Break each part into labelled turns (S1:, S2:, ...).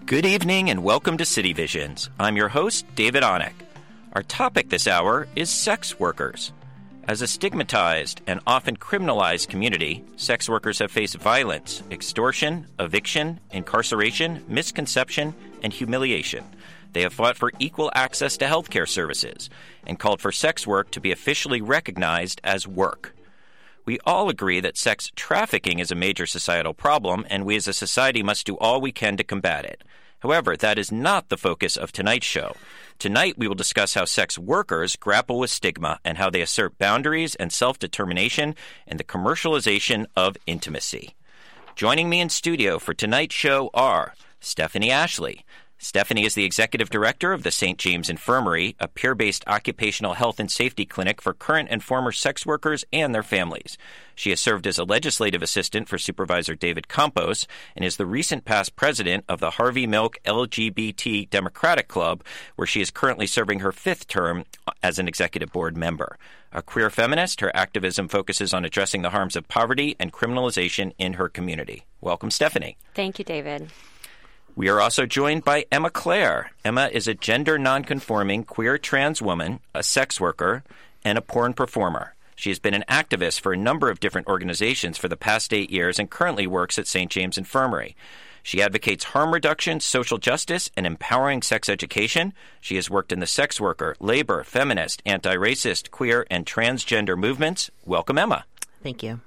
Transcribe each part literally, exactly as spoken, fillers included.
S1: Good evening and welcome to City Visions. I'm your host, David Onick. Our topic this hour is sex workers. As a stigmatized and often criminalized community, sex workers have faced violence, extortion, eviction, incarceration, misconception, and humiliation. They have fought for equal access to healthcare services and called for sex work to be officially recognized as work. We all agree that sex trafficking is a major societal problem, and we as a society must do all we can to combat it. However, that is not the focus of tonight's show. Tonight, we will discuss how sex workers grapple with stigma and how they assert boundaries and self-determination in the commercialization of intimacy. Joining me in studio for tonight's show are Stephanie Ashley. Stephanie is the executive director of the Saint James Infirmary, a peer-based occupational health and safety clinic for current and former sex workers and their families. She has served as a legislative assistant for Supervisor David Campos and is the recent past president of the Harvey Milk L G B T Democratic Club, where she is currently serving her fifth term as an executive board member. A queer feminist, her activism focuses on addressing the harms of poverty and criminalization in her community. Welcome, Stephanie.
S2: Thank you, David.
S1: We are also joined by Emma Clare. Emma is a gender nonconforming queer trans woman, a sex worker, and a porn performer. She has been an activist for a number of different organizations for the past eight years and currently works at Saint James Infirmary. She advocates harm reduction, social justice, and empowering sex education. She has worked in the sex worker, labor, feminist, anti-racist, queer, and transgender movements. Welcome, Emma.
S3: Thank you.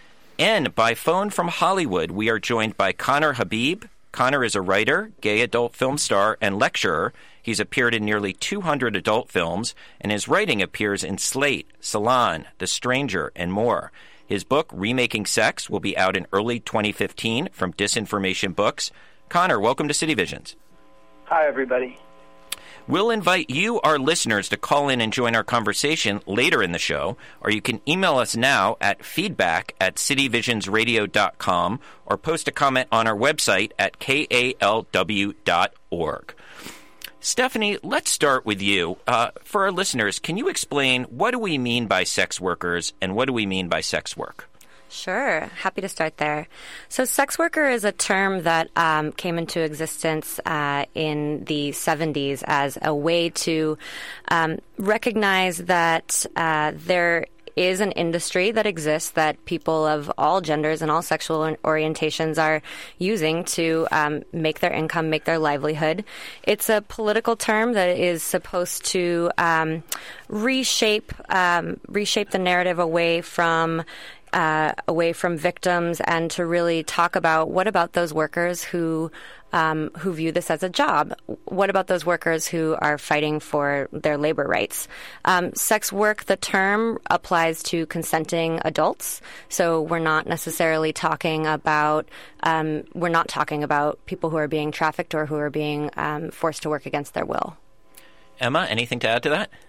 S1: And by phone from Hollywood, we are joined by Connor Habib. Connor is a writer, gay adult film star, and lecturer. He's appeared in nearly two hundred adult films, and his writing appears in Slate, Salon, The Stranger, and more. His book, Remaking Sex, will be out in early twenty fifteen from Disinformation Books. Connor, welcome to City Visions.
S4: Hi, everybody.
S1: We'll invite you, our listeners, to call in and join our conversation later in the show, or you can email us now at feedback at cityvisionsradio dot com or post a comment on our website at k a l w dot org. Stephanie, let's start with you. Uh, for our listeners, can you explain what do we mean by sex workers and what do we mean by sex work?
S2: Sure. Happy to start there. So sex worker is a term that um, came into existence uh, in the seventies as a way to um, recognize that uh, there is an industry that exists that people of all genders and all sexual orientations are using to um, make their income, make their livelihood. It's a political term that is supposed to um, reshape um, reshape the narrative away from Uh, away from victims and to really talk about what about those workers who um, who view this as a job? What about those workers who are fighting for their labor rights? Um, sex work, the term applies to consenting adults, so we're not necessarily talking about um, we're not talking about people who are being trafficked or who are being um, forced to work against their will.
S1: Emma, anything to add to that?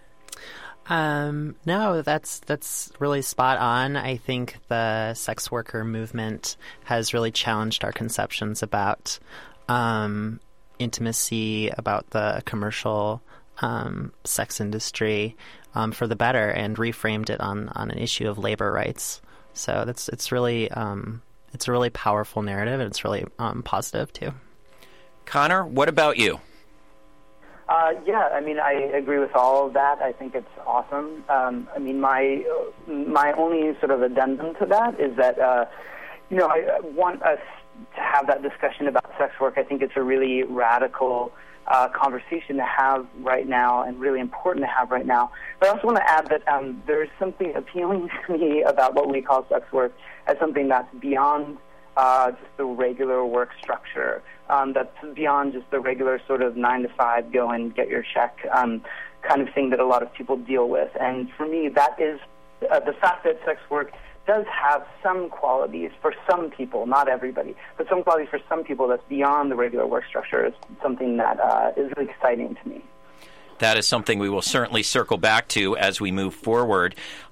S3: Um, no, that's that's really spot on. I think the sex worker movement has really challenged our conceptions about um, intimacy, about the commercial um, sex industry um, for the better, and reframed it on, on an issue of labor rights. So that's it's really um, it's a really powerful narrative, and it's really um, positive too.
S1: Connor, what about you?
S4: Uh, yeah, I mean, I agree with all of that. I think it's awesome. Um, I mean, my my only sort of addendum to that is that, uh, you know, I want us to have that discussion about sex work. I think it's a really radical uh, conversation to have right now and really important to have right now. But I also want to add that um, there's something appealing to me about what we call sex work as something that's beyond uh, just the regular work structure. Um, that's beyond just the regular sort of nine to five, go and get your check um, kind of thing that a lot of people deal with. And for me, that is uh, the fact that sex work does have some qualities for some people, not everybody, but some qualities for some people that's beyond the regular work structure is something that uh, is really exciting to me.
S1: That is something we will certainly circle back to as we move forward.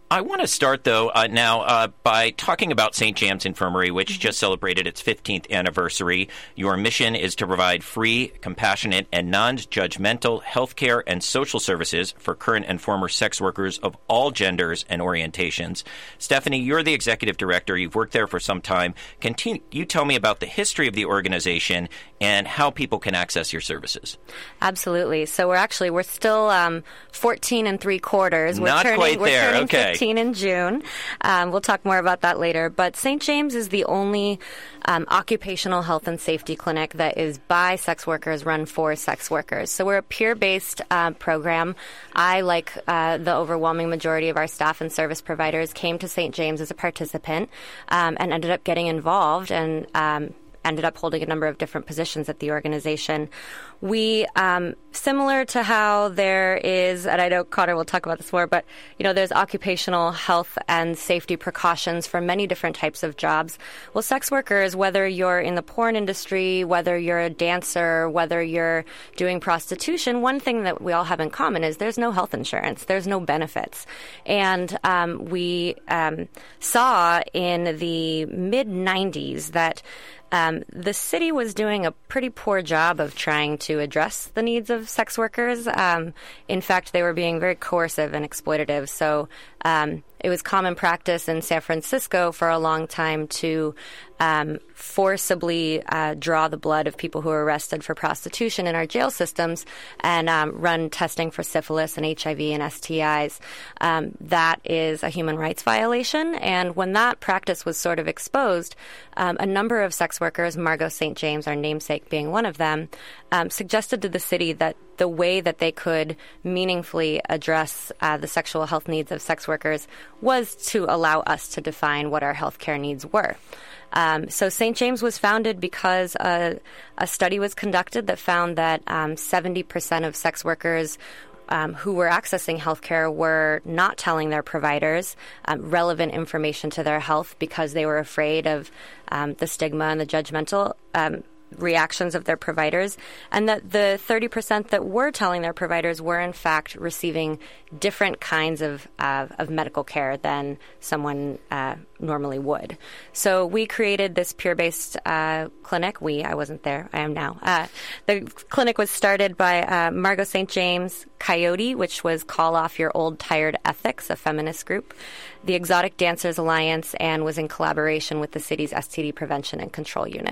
S1: I want to start, though, uh, now uh, by talking about Saint James Infirmary, which mm-hmm. just celebrated its fifteenth anniversary. Your mission is to provide free, compassionate, and non-judgmental health care and social services for current and former sex workers of all genders and orientations. Stephanie, you're the executive director. You've worked there for some time. Can t- you tell me about the history of the organization and how people can access your services?
S2: Absolutely. So we're actually, we're still um, fourteen and three quarters. We're
S1: Not
S2: turning,
S1: quite
S2: we're
S1: there.
S2: Turning
S1: okay.
S2: fifteen in June. Um, we'll talk more about that later. But Saint James is the only um, occupational health and safety clinic that is by sex workers, run for sex workers. So we're a peer-based uh, program. I, like uh, the overwhelming majority of our staff and service providers, came to Saint James as a participant um, and ended up getting involved and um, ended up holding a number of different positions at the organization. We, um, similar to how there is, and I know Connor will talk about this more, but, you know, there's occupational health and safety precautions for many different types of jobs. Well, sex workers, whether you're in the porn industry, whether you're a dancer, whether you're doing prostitution, one thing that we all have in common is there's no health insurance. There's no benefits. And um, we um, saw in the mid nineties that Um, the city was doing a pretty poor job of trying to address the needs of sex workers. Um, in fact, they were being very coercive and exploitative. So um, it was common practice in San Francisco for a long time to um, forcibly uh, draw the blood of people who were arrested for prostitution in our jail systems and um, run testing for syphilis and H I V and S T Is. Um, that is a human rights violation. And when that practice was sort of exposed, um, a number of sex workers, Margot Saint James, our namesake being one of them, um, suggested to the city that the way that they could meaningfully address uh, the sexual health needs of sex workers was to allow us to define what our health care needs were. Um, so Saint James was founded because a, a study was conducted that found that um, seventy percent of sex workers Um, who were accessing healthcare were not telling their providers um, relevant information to their health because they were afraid of um, the stigma and the judgmental um, reactions of their providers, and that the thirty percent that were telling their providers were in fact receiving different kinds of uh, of medical care than someone uh, normally would. So we created this peer-based uh, clinic. We, I wasn't there, I am now. Uh, the clinic was started by uh, Margot Saint James, Coyote, which was Call Off Your Old Tired Ethics, a feminist group, the Exotic Dancers Alliance, and was in collaboration with the city's S T D Prevention and Control Unit.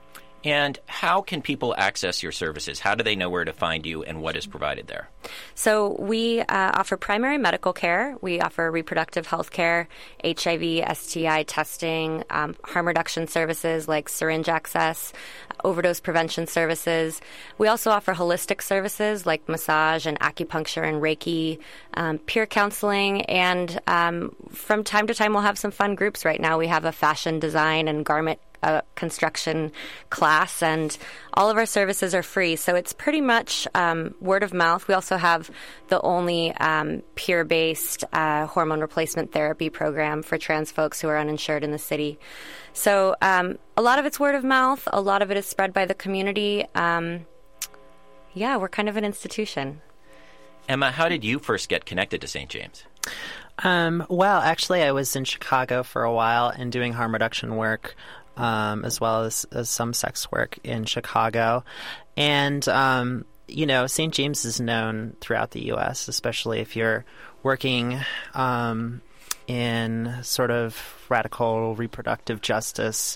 S1: And how can people access your services? How do they know where to find you and what is provided there?
S2: So we uh, offer primary medical care. We offer reproductive health care, H I V, S T I testing, um, harm reduction services like syringe access, overdose prevention services. We also offer holistic services like massage and acupuncture and Reiki, um, peer counseling, and um, from time to time we'll have some fun groups. Right now we have a fashion design and garment a construction class, and all of our services are free. So it's pretty much um, word of mouth. We also have the only um, peer-based uh, hormone replacement therapy program for trans folks who are uninsured in the city. So um, a lot of it's word of mouth. A lot of it is spread by the community. Um, yeah, we're kind of an institution.
S1: Emma, how did you first get connected to Saint James?
S3: Um, well, actually, I was in Chicago for a while and doing harm reduction work, um, as well as, as some sex work in Chicago. And, um, you know, Saint James is known throughout the U S, especially if you're working um, in sort of radical reproductive justice,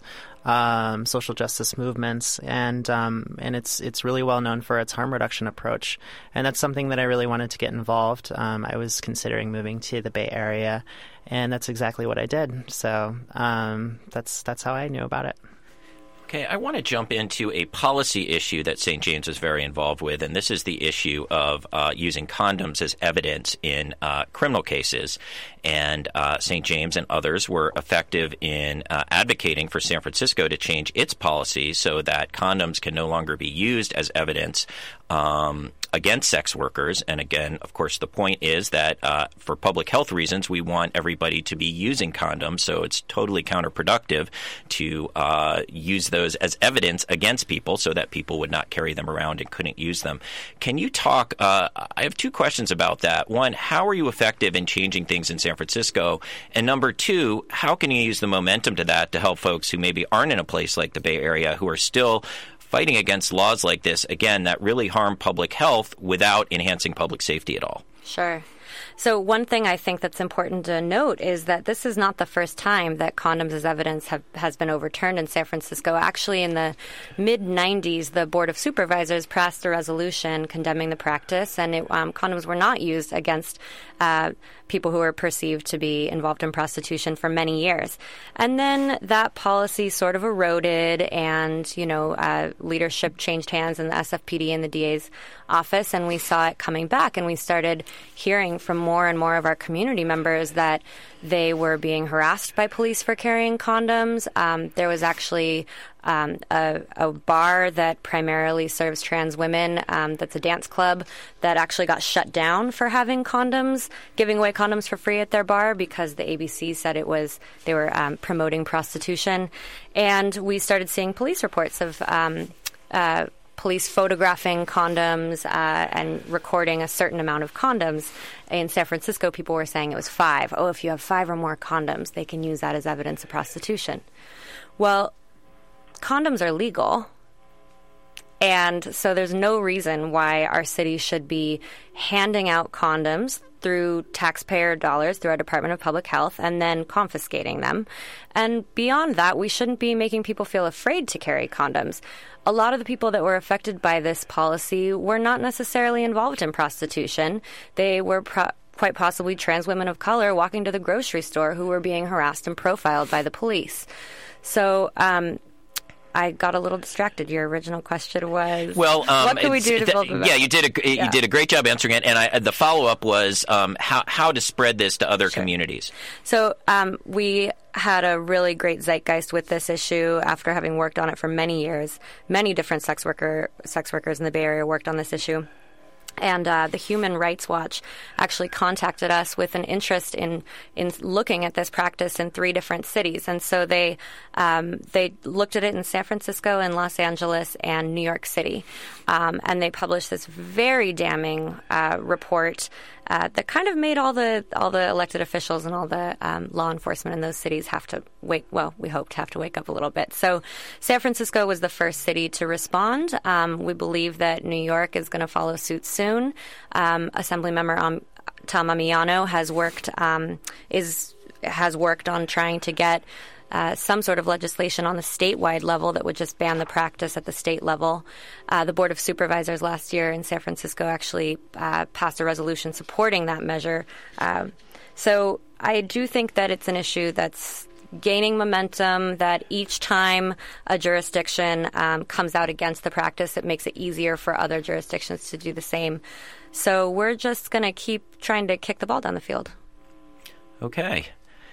S3: um, social justice movements, and um, and it's it's really well known for its harm reduction approach, and that's something that I really wanted to get involved. Um, I was considering moving to the Bay Area, and that's exactly what I did. So um, that's that's how I knew about it.
S1: Okay, I want to jump into a policy issue that Saint James is very involved with, and this is the issue of uh, using condoms as evidence in uh, criminal cases. And uh, Saint James and others were effective in uh, advocating for San Francisco to change its policy so that condoms can no longer be used as evidence um, against sex workers. And again, of course, the point is that uh, for public health reasons, we want everybody to be using condoms. So it's totally counterproductive to uh, use those as evidence against people so that people would not carry them around and couldn't use them. Can you talk? Uh, I have two questions about that. One, how are you effective in changing things in San Francisco? And number two, how can you use the momentum to that to help folks who maybe aren't in a place like the Bay Area who are still fighting against laws like this, again, that really harm public health without enhancing public safety at all?
S2: Sure. So one thing I think that's important to note is that this is not the first time that condoms as evidence have, has been overturned in San Francisco. Actually, in the mid nineties, the Board of Supervisors passed a resolution condemning the practice, and it, um, condoms were not used against uh, people who were perceived to be involved in prostitution for many years. And then that policy sort of eroded, and, you know, uh, leadership changed hands in the S F P D and the D A's office, and we saw it coming back, and we started hearing from more and more of our community members that they were being harassed by police for carrying condoms. Um, there was actually um, a, a bar that primarily serves trans women, um, that's a dance club, that actually got shut down for having condoms, giving away condoms for free at their bar because the A B C said it was they were um, promoting prostitution. And we started seeing police reports of um, uh, police photographing condoms uh, and recording a certain amount of condoms. In San Francisco, people were saying it was five. Oh, if you have five or more condoms, they can use that as evidence of prostitution. Well, condoms are legal. And so there's no reason why our city should be handing out condoms through taxpayer dollars, through our Department of Public Health, and then confiscating them. And beyond that, we shouldn't be making people feel afraid to carry condoms. A lot of the people that were affected by this policy were not necessarily involved in prostitution. They were pro- quite possibly trans women of color walking to the grocery store who were being harassed and profiled by the police. So, um, I got a little distracted. Your original question was,
S1: well, um,
S2: what can we do to build
S1: th- Yeah, you did a, yeah. you did a great job answering it. And I, the follow-up was um, how, how to spread this to other sure. communities.
S2: So um, we had a really great zeitgeist with this issue after having worked on it for many years. Many different sex worker sex workers in the Bay Area worked on this issue. And uh, the Human Rights Watch actually contacted us with an interest in in looking at this practice in three different cities. And so they um, they looked at it in San Francisco and Los Angeles and New York City. Um, and they published this very damning uh, report uh, that kind of made all the all the elected officials and all the um, law enforcement in those cities have to wake. Well, we hope to have to wake up a little bit. So San Francisco was the first city to respond. Um, we believe that New York is going to follow suit soon. Um, Assemblymember um, Tom Ammiano has worked um, is has worked on trying to get uh, some sort of legislation on the statewide level that would just ban the practice at the state level. Uh, the Board of Supervisors last year in San Francisco actually uh, passed a resolution supporting that measure. Uh, so I do think that it's an issue that's gaining momentum, that each time a jurisdiction um, comes out against the practice, it makes it easier for other jurisdictions to do the same. So we're just going to keep trying to kick the ball down the field.
S1: Okay.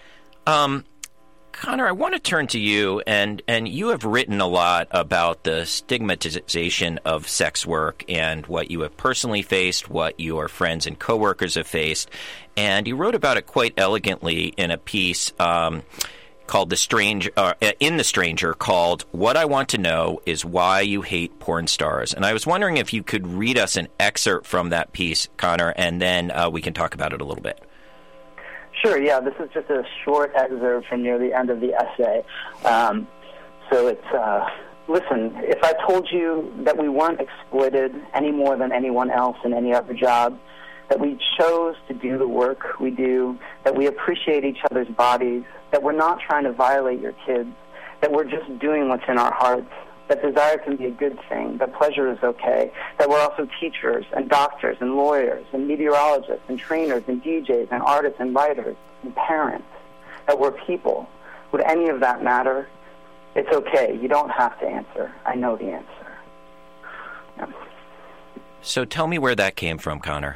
S1: Um, Connor, I want to turn to you, and, and you have written a lot about the stigmatization of sex work and what you have personally faced, what your friends and coworkers have faced, and you wrote about it quite elegantly in a piece um, called The Strange, uh, in The Stranger, called What I Want to Know is Why You Hate Porn Stars. And I was wondering if you could read us an excerpt from that piece, Connor, and then uh, we can talk about it a little bit.
S4: Sure, yeah, this is just a short excerpt from near the end of the essay. Um, so it's, uh, listen, if I told you that we weren't exploited any more than anyone else in any other job, that we chose to do the work we do, that we appreciate each other's bodies, that we're not trying to violate your kids, that we're just doing what's in our hearts, that desire can be a good thing, that pleasure is okay, that we're also teachers and doctors and lawyers and meteorologists and trainers and D Js and artists and writers and parents, that we're people. Would any of that matter? It's okay. You don't have to answer. I know the answer. Yeah.
S1: So tell me where that came from, Connor.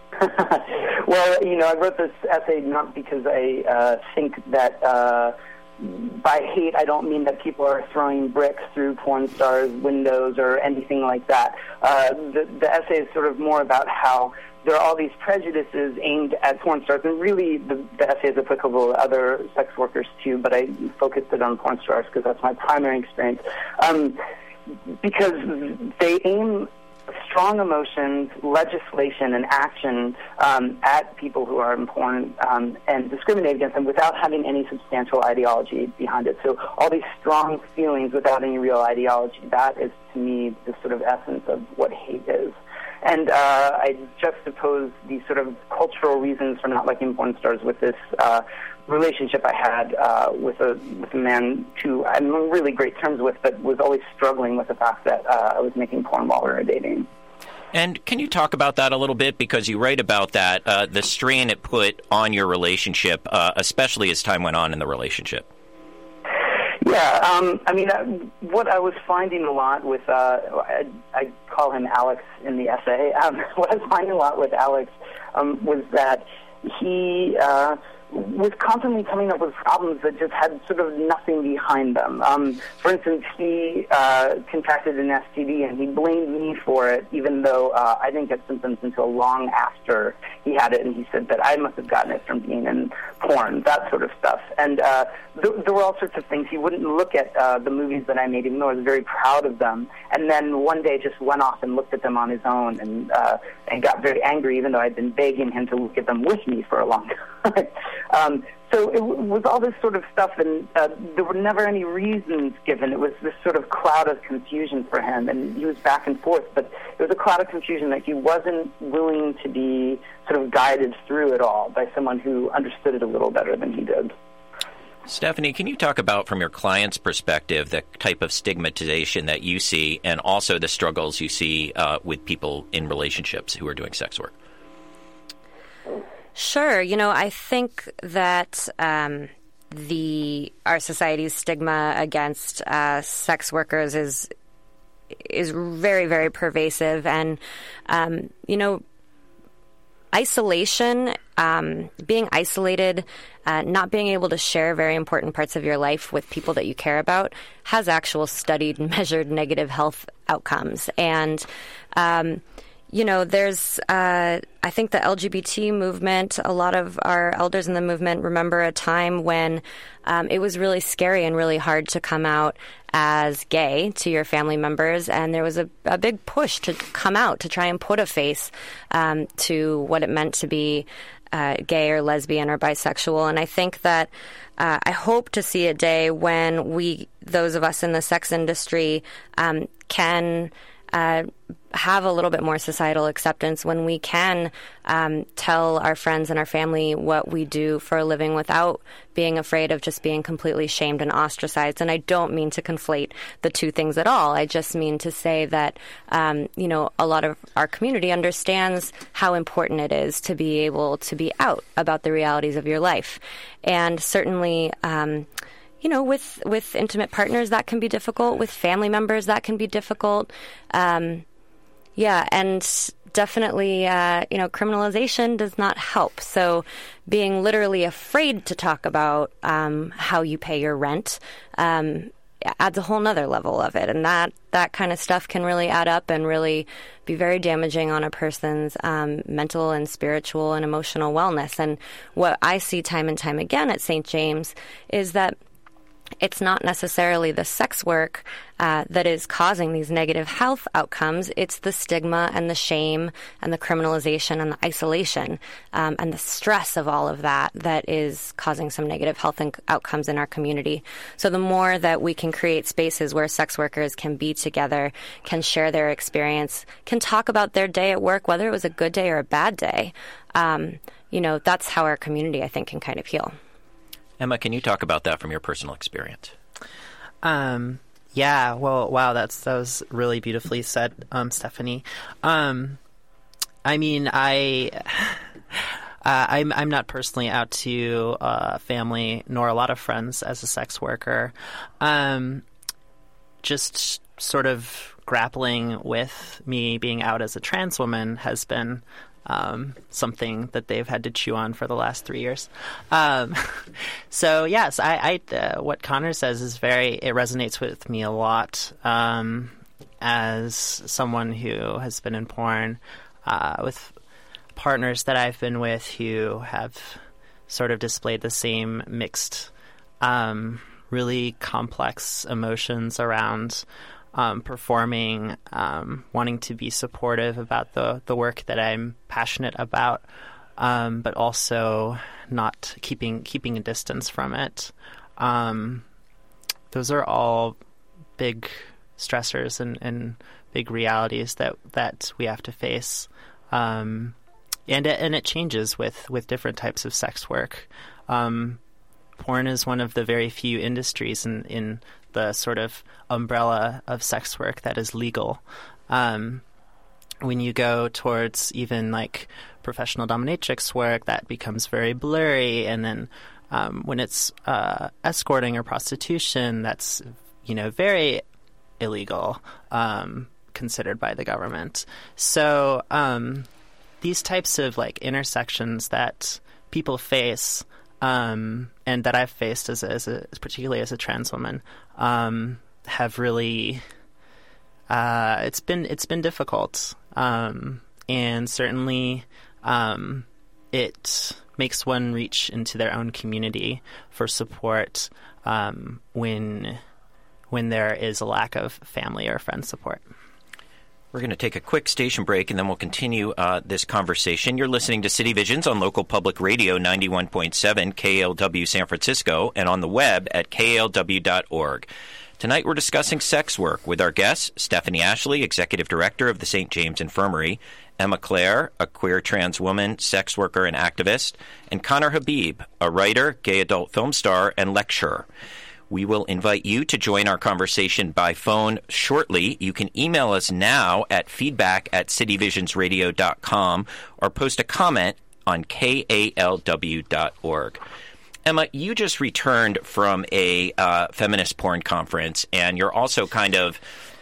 S4: Well, you know, I wrote this essay not because I uh, think that uh, by hate, I don't mean that people are throwing bricks through porn stars' windows or anything like that. Uh, the, the essay is sort of more about how there are all these prejudices aimed at porn stars, and really the, the essay is applicable to other sex workers too, but I focused it on porn stars because that's my primary experience. Um, because they aim strong emotions, legislation, and action um, at people who are in porn um, and discriminate against them without having any substantial ideology behind it. So all these strong feelings without any real ideology, that is, to me, the sort of essence of what hate is. And uh, I juxtapose these sort of cultural reasons for not liking porn stars with this uh, relationship I had uh, with a with a man who I'm on really great terms with, but was always struggling with the fact that uh, I was making porn while we were dating.
S1: And can you talk about that a little bit? Because you write about that, uh, the strain it put on your relationship, uh, especially as time went on in the relationship.
S4: Yeah, um, I mean, uh, what I was finding a lot with, uh, I, I call him Alex in the essay, um, what I was finding a lot with Alex um, was that he uh, was constantly coming up with problems that just had sort of nothing behind them. Um, for instance, he uh, contracted an S T D and he blamed me for it, even though uh, I didn't get symptoms until long after he had it, and he said that I must have gotten it from being in porn, that sort of stuff. And uh, th- there were all sorts of things. He wouldn't look at uh, the movies that I made, even though I was very proud of them, and then one day just went off and looked at them on his own and, uh, and got very angry, even though I'd been begging him to look at them with me for a long time. Um, so it w- was all this sort of stuff, and uh, there were never any reasons given. It was this sort of cloud of confusion for him, and he was back and forth, but it was a cloud of confusion that he wasn't willing to be sort of guided through it all by someone who understood it a little better than he did.
S1: Stephanie, can you talk about, from your client's perspective, the type of stigmatization that you see and also the struggles you see uh, with people in relationships who are doing sex work?
S2: Sure. You know, I think that um, the our society's stigma against uh, sex workers is is very, very pervasive, and um, you know, isolation, um, being isolated, uh, not being able to share very important parts of your life with people that you care about, has actual studied, measured negative health outcomes, and um, you know, there's, uh, I think the L G B T movement, a lot of our elders in the movement remember a time when um, it was really scary and really hard to come out as gay to your family members. And there was a, a big push to come out, to try and put a face um, to what it meant to be uh, gay or lesbian or bisexual. And I think that uh, I hope to see a day when we, those of us in the sex industry, um, can Uh, have a little bit more societal acceptance, when we can um, tell our friends and our family what we do for a living without being afraid of just being completely shamed and ostracized. And I don't mean to conflate the two things at all. I just mean to say that, um, you know, a lot of our community understands how important it is to be able to be out about the realities of your life. And certainly, um, you know, with, with intimate partners, that can be difficult. With family members, that can be difficult. Um, yeah, and definitely, uh, you know, criminalization does not help. So being literally afraid to talk about um, how you pay your rent um, adds a whole nother level of it. And that, that kind of stuff can really add up and really be very damaging on a person's um, mental and spiritual and emotional wellness. And what I see time and time again at Saint James is that it's not necessarily the sex work uh, that is causing these negative health outcomes. It's the stigma and the shame and the criminalization and the isolation um, and the stress of all of that that is causing some negative health and outcomes in our community. So the more that we can create spaces where sex workers can be together, can share their experience, can talk about their day at work, whether it was a good day or a bad day, um, you know, that's how our community, I think, can kind of heal.
S1: Emma, can you talk about that from your personal experience?
S3: Um, yeah, well, wow, that's that was really beautifully said, um, Stephanie. Um, I mean, I, uh, I'm I'm not personally out to uh, family nor a lot of friends as a sex worker. Um, just sort of grappling with me being out as a trans woman has been um, something that they've had to chew on for the last three years. Um, so yes, I, I uh, what Connor says is very, it resonates with me a lot. Um, as someone who has been in porn, uh, with partners that I've been with who have sort of displayed the same mixed, um, really complex emotions around Um, performing, um, wanting to be supportive about the, the work that I'm passionate about, um, but also not keeping keeping a distance from it. Um, those are all big stressors and, and big realities that, that we have to face. Um, and it, and it changes with, with different types of sex work. Um, porn is one of the very few industries in, in the sort of umbrella of sex work that is legal. Um, when you go towards even like professional dominatrix work, that becomes very blurry. And then um, when it's uh, escorting or prostitution, that's, you know, very illegal, um, considered by the government. So um, these types of like intersections that people face, Um, and that I've faced as a, as a, particularly as a trans woman, um, have really, uh, it's been, it's been difficult. Um, and certainly, um, it makes one reach into their own community for support, um, when, when there is a lack of family or friend support.
S1: We're going to take a quick station break, and then we'll continue uh, this conversation. You're listening to City Visions on local public radio ninety-one point seven K A L W San Francisco and on the web at K A L W dot org. Tonight we're discussing sex work with our guests, Stephanie Ashley, Executive Director of the Saint James Infirmary, Emma Clare, a queer trans woman, sex worker and activist, and Connor Habib, a writer, gay adult film star, and lecturer. We will invite you to join our conversation by phone shortly. You can email us now at feedback at cityvisionsradio dot com or post a comment on K A L W dot org. Emma, you just returned from a uh, feminist porn conference, and you're also kind of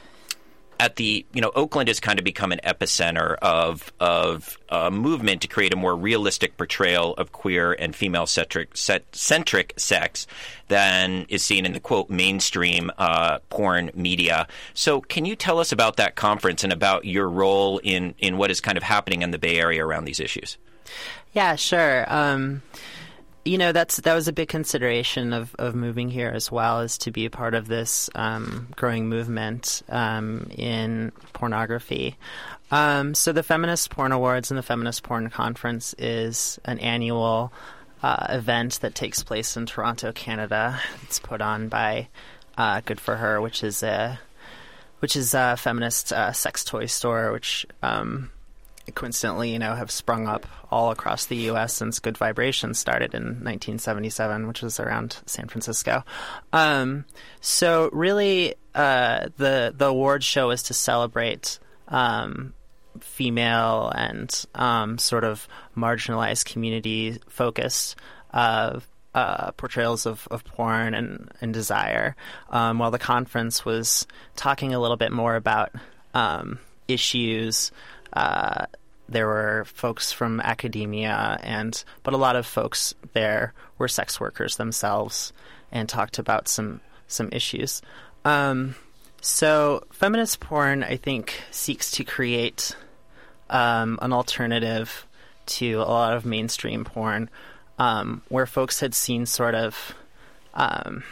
S1: at the, you know, Oakland has kind of become an epicenter of of a movement to create a more realistic portrayal of queer and female-centric centric sex than is seen in the, quote, mainstream uh, porn media. So can you tell us about that conference and about your role in, in what is kind of happening in the Bay Area around these issues?
S3: Yeah, sure. Um You know, that's that was a big consideration of, of moving here as well, is to be a part of this um, growing movement um, in pornography. Um, so the Feminist Porn Awards and the Feminist Porn Conference is an annual uh, event that takes place in Toronto, Canada. It's put on by uh, Good for Her, which is a which is a feminist uh, sex toy store, which um, coincidentally, you know, have sprung up all across the U S since Good Vibrations started in nineteen seventy-seven, which was around San Francisco. Um, so really, uh, the the award show is to celebrate um, female and um, sort of marginalized community focused uh, uh, portrayals of, of porn and, and desire, um, while the conference was talking a little bit more about um, issues. Uh, there were folks from academia, and but a lot of folks there were sex workers themselves and talked about some some issues. Um, so feminist porn, I think, seeks to create um, an alternative to a lot of mainstream porn, um, where folks had seen sort of um,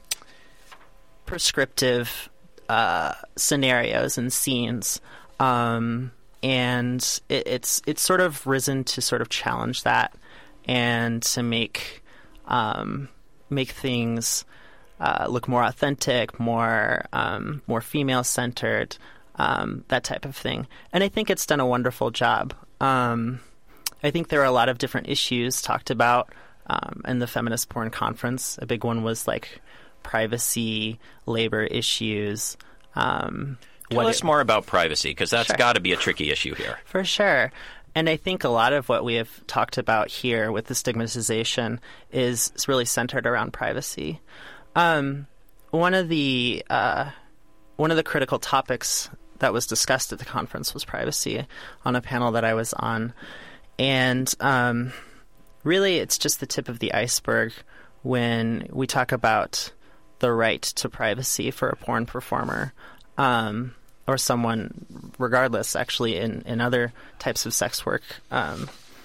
S3: prescriptive uh, scenarios and scenes. Um, And it, it's it's sort of risen to sort of challenge that and to make um, make things uh, look more authentic, more um, more female centered, um, that type of thing. And I think it's done a wonderful job. Um, I think there are a lot of different issues talked about um, in the Feminist Porn Conference. A big one was like privacy, labor issues. Um,
S1: Tell us it, more about privacy, because that's
S3: sure.
S1: got to be a tricky issue here.
S3: For sure. And I think a lot of what we have talked about here with the stigmatization is, is really centered around privacy. Um, one of the uh, one of the critical topics that was discussed at the conference was privacy on a panel that I was on. And um, really, it's just the tip of the iceberg when we talk about the right to privacy for a porn performer um, or someone, regardless, actually, in, in other types of sex work. Um,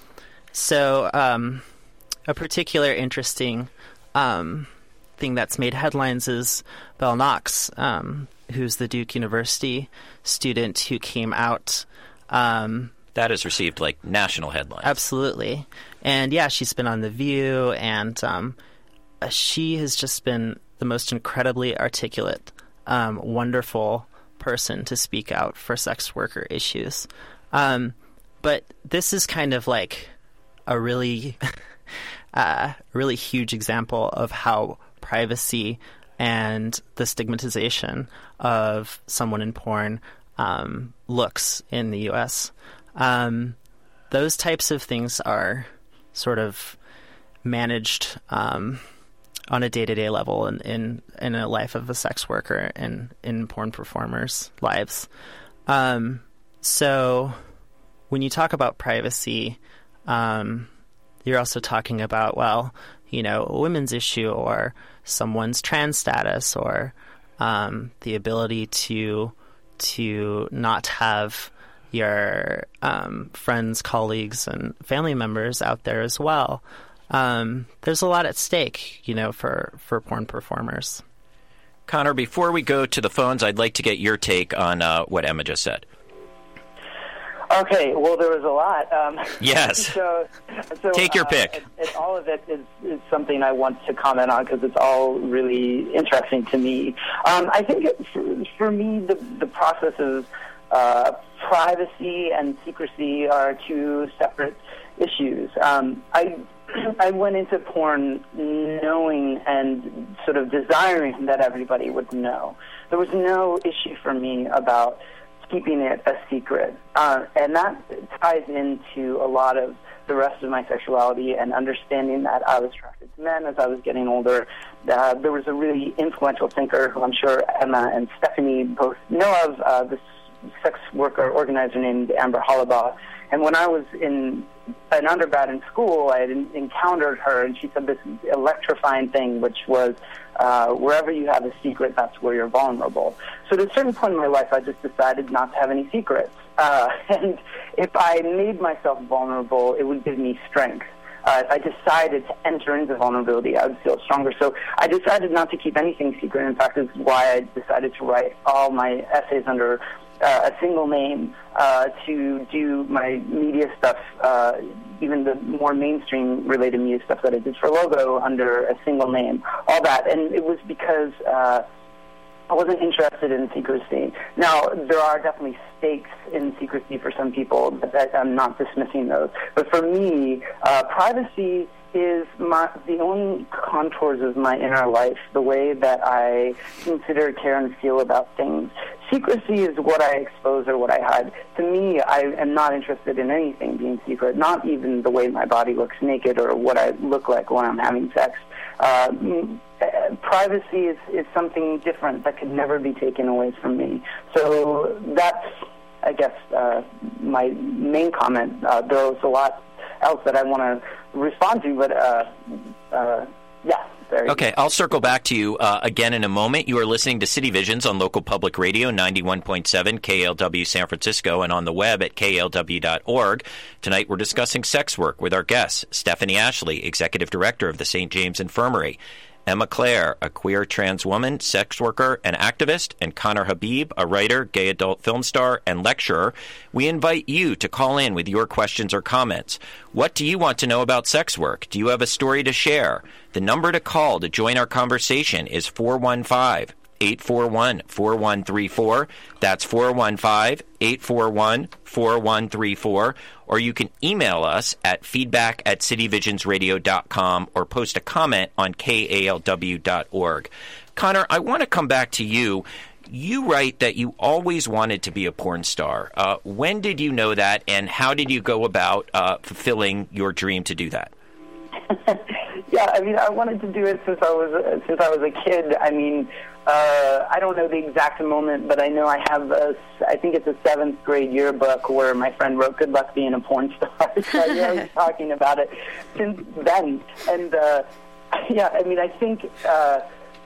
S3: so um, a particular interesting um, thing that's made headlines is Belle Knox, um, who's the Duke University student who came out. Um,
S1: that has received, like, national headlines.
S3: Absolutely. And, yeah, she's been on The View, and um, she has just been the most incredibly articulate, um, wonderful person to speak out for sex worker issues. Um, but this is kind of like a really, uh, really huge example of how privacy and the stigmatization of someone in porn um, looks in the U S. Um, those types of things are sort of managed um, on a day-to-day level in, in, in a life of a sex worker and in porn performers' lives. Um, so when you talk about privacy, um, you're also talking about, well, you know, a women's issue or someone's trans status or um, the ability to to not have your um, friends, colleagues, and family members out there as well. Um, there's a lot at stake, you know, for, for porn performers.
S1: Connor, before we go to the phones, I'd like to get your take on uh, what Emma just said.
S4: Okay, well, there was a lot. Um,
S1: yes.
S4: so, so,
S1: Take your
S4: uh,
S1: pick.
S4: And, and all of it is, is something I want to comment on because it's all really interesting to me. Um, I think it, for, for me, the, the process of uh, privacy and secrecy are two separate issues. Um, I I went into porn knowing and sort of desiring that everybody would know. There was no issue for me about keeping it a secret. Uh, and that ties into a lot of the rest of my sexuality and understanding that I was attracted to men as I was getting older. Uh, there was a really influential thinker who I'm sure Emma and Stephanie both know of, uh, this sex worker organizer named Amber Hollibaugh. And when I was in an undergrad in school, I had encountered her, and she said this electrifying thing, which was, uh, wherever you have a secret, that's where you're vulnerable. So at a certain point in my life, I just decided not to have any secrets. Uh, and if I made myself vulnerable, it would give me strength. Uh, if I decided to enter into vulnerability, I would feel stronger. So I decided not to keep anything secret. In fact, it's why I decided to write all my essays under Uh, a single name, uh, to do my media stuff, uh, even the more mainstream related media stuff that I did for Logo under a single name, all that. And it was because uh, I wasn't interested in secrecy. Now, there are definitely stakes in secrecy for some people, but that, I'm not dismissing those. But for me, uh, privacy is my, the only contours of my inner life, the way that I consider, care, and feel about things. Secrecy is what I expose or what I hide. To me, I am not interested in anything being secret, not even the way my body looks naked or what I look like when I'm having sex. Uh, privacy is, is something different that could never be taken away from me. So that's, I guess, uh, my main comment. Uh, there's a lot else that I want to respond to, but uh, uh, yeah.
S1: Okay, I'll circle back to you uh, again in a moment. You are listening to City Visions on Local Public Radio, ninety-one point seven K L W San Francisco, and on the web at K L W dot org. Tonight we're discussing sex work with our guests, Stephanie Ashley, Executive Director of the Saint James Infirmary, Emma Clare, a queer trans woman, sex worker, and activist, and Connor Habib, a writer, gay adult film star, and lecturer. We invite you to call in with your questions or comments. What do you want to know about sex work? Do you have a story to share? The number to call to join our conversation is four one five, eight four one, four one three four. That's four one five, eight four one, four one three four. Or you can email us at feedback at cityvisionsradio dot com or post a comment on K A L W dot org. Connor, I want to come back to you. You write that you always wanted to be a porn star. Uh, when did you know that, and how did you go about uh, fulfilling your dream to do that?
S4: Yeah, I mean, I wanted to do it since I was uh, since I was a kid. I mean, uh, I don't know the exact moment, but I know I have a, I think it's a seventh grade yearbook where my friend wrote "Good luck being a porn star." So I know he's talking about it since then. And uh, yeah, I mean, I think uh,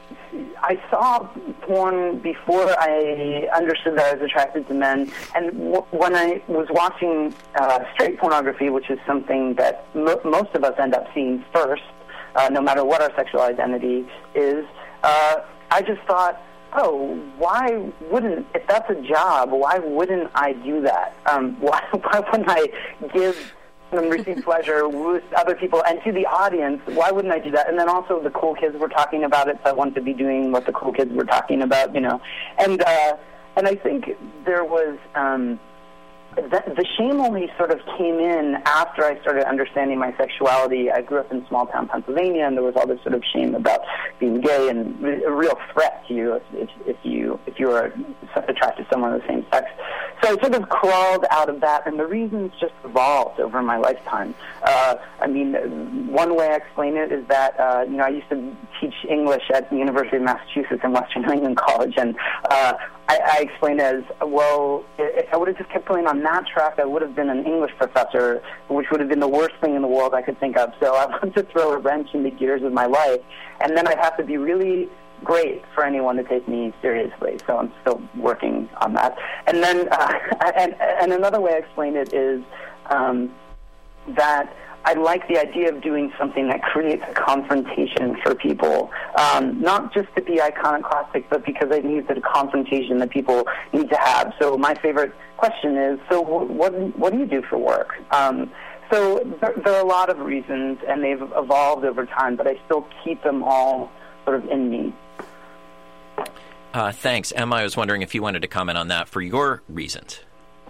S4: I saw porn before I understood that I was attracted to men. And w- when I was watching uh, straight pornography, which is something that mo- most of us end up seeing first, uh, no matter what our sexual identity is, uh, I just thought, oh, why wouldn't, if that's a job, why wouldn't I do that? Um, why, why wouldn't I give and receive pleasure with other people and to the audience? Why wouldn't I do that? And then also the cool kids were talking about it, so I wanted to be doing what the cool kids were talking about, you know. And uh, and I think there was um, that the shame only sort of came in after I started understanding my sexuality. I grew up in small-town Pennsylvania, and there was all this sort of shame about being gay and a real threat to you if, if, if you if you were attracted to someone of the same sex. So I sort of crawled out of that, and the reasons just evolved over my lifetime. Uh, I mean, one way I explain it is that, uh, you know, I used to teach English at the University of Massachusetts and Western New England College, and uh, I, I explained it as, well, if I would have just kept going on that track, I would have been an English professor, which would have been the worst thing in the world I could think of. So I wanted to throw a wrench in the gears of my life, and then I'd have to be really great for anyone to take me seriously. So I'm still working on that. And then, uh, and, and another way I explain it is um, that I like the idea of doing something that creates a confrontation for people, um, not just to be iconoclastic, but because I think it's a confrontation that people need to have. So my favorite question is, so what what do you do for work? Um, so there, there are a lot of reasons, and they've evolved over time, but I still keep them all sort of in me.
S1: Uh, thanks. Emma, I was wondering if you wanted to comment on that for your reasons.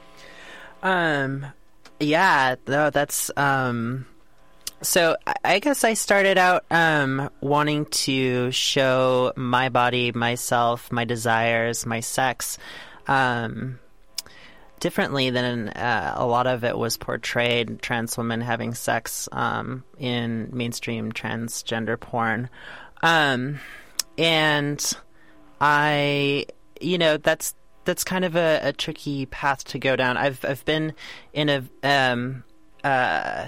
S3: Um, yeah, no, that's, um, so I guess I started out, um, wanting to show my body, myself, my desires, my sex, um, differently than uh, a lot of it was portrayed, trans women having sex, um, in mainstream transgender porn. Um, and I, you know, that's that's kind of a, a tricky path to go down. I've I've been in a um uh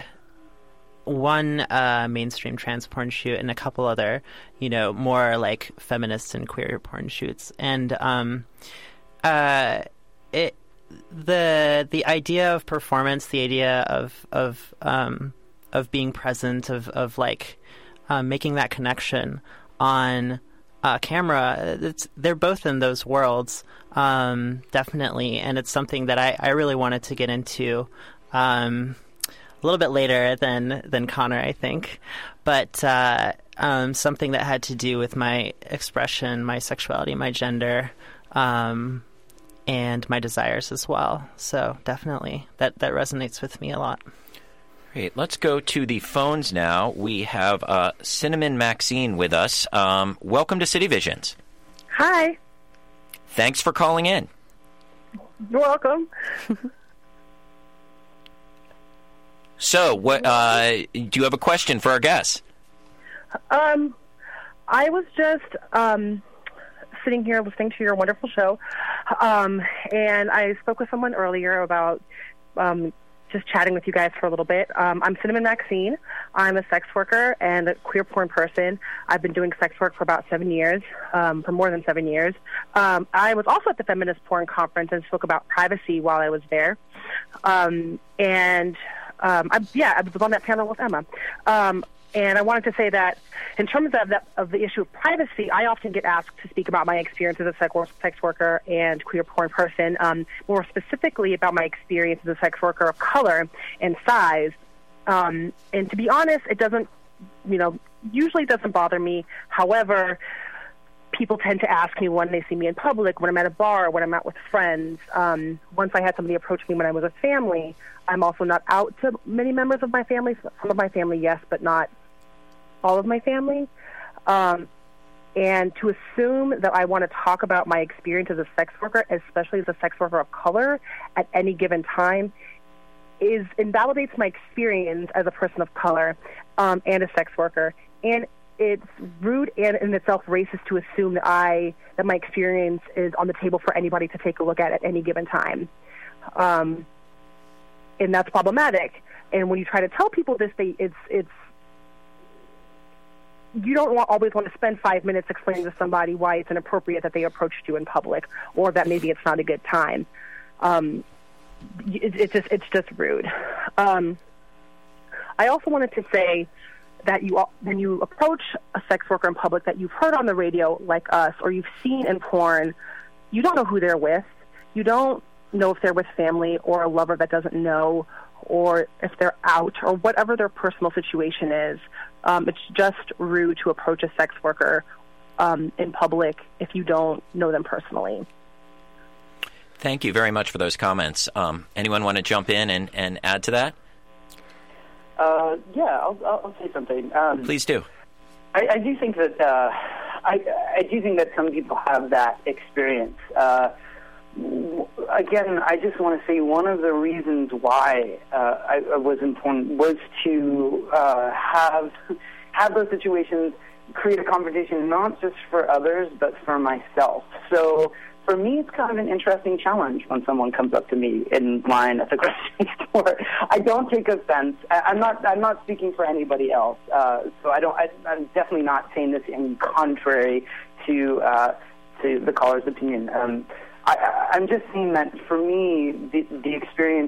S3: one uh mainstream trans porn shoot and a couple other, you know, more like feminist and queer porn shoots, and um uh it the the idea of performance, the idea of of um of being present, of of like um, making that connection on Uh, camera, it's, they're both in those worlds, um, definitely, and it's something that I, I really wanted to get into um, a little bit later than, than Connor, I think, but uh, um, something that had to do with my expression, my sexuality, my gender, um, and my desires as well. So definitely, that, that resonates with me a lot.
S1: Great. Let's go to the phones now. We have uh, Cinnamon Maxine with us. Um, welcome to City Visions.
S5: Hi.
S1: Thanks for calling in.
S5: You're welcome.
S1: So, what? Uh, do you have a question for our guests?
S5: Um, I was just um, sitting here listening to your wonderful show, um, and I spoke with someone earlier about um, just chatting with you guys for a little bit. Um, I'm Cinnamon Maxine. I'm a sex worker and a queer porn person. I've been doing sex work for about seven years, um, for more than seven years. Um, I was also at the Feminist Porn Conference and spoke about privacy while I was there. Um, and, um, I, yeah, I was on that panel with Emma. Um, And I wanted to say that in terms of, that, of the issue of privacy, I often get asked to speak about my experience as a sex, sex worker and queer porn person, um, more specifically about my experience as a sex worker of color and size. Um, and to be honest, it doesn't, you know, usually doesn't bother me. However, people tend to ask me when they see me in public, when I'm at a bar, when I'm out with friends. Um, once I had somebody approach me when I was a family, I'm also not out to many members of my family. Some of my family, yes, but not all of my family. Um, and to assume that I want to talk about my experience as a sex worker, especially as a sex worker of color, at any given time, is invalidates my experience as a person of color, um, and a sex worker. And it's rude and in itself racist to assume that I that my experience is on the table for anybody to take a look at at any given time. Um, and that's problematic. And when you try to tell people this, they, it's it's you don't want, always want to spend five minutes explaining to somebody why it's inappropriate that they approached you in public, or that maybe it's not a good time. Um, it, it's just it's just rude. Um, I also wanted to say that you, when you approach a sex worker in public that you've heard on the radio, like us, or you've seen in porn, you don't know who they're with. You don't know if they're with family or a lover that doesn't know, or if they're out, or whatever their personal situation is. Um, it's just rude to approach a sex worker um, in public if you don't know them personally.
S1: Thank you very much for those comments. Um, anyone want to jump in and, and add to that?
S4: Uh, yeah, I'll, I'll say something. Um,
S1: Please do.
S4: I, I do think that uh, I, I do think that some people have that experience. Uh, Again, I just want to say one of the reasons why uh, I, I was important was to uh, have have those situations create a confrontation, not just for others, but for myself. So for me, it's kind of an interesting challenge when someone comes up to me in line at the grocery store. I don't take offense. I, I'm not. I'm not speaking for anybody else. Uh, so I don't. I, I'm definitely not saying this in contrary to uh, to the caller's opinion. Um, I, I'm just saying that for me, the, the experience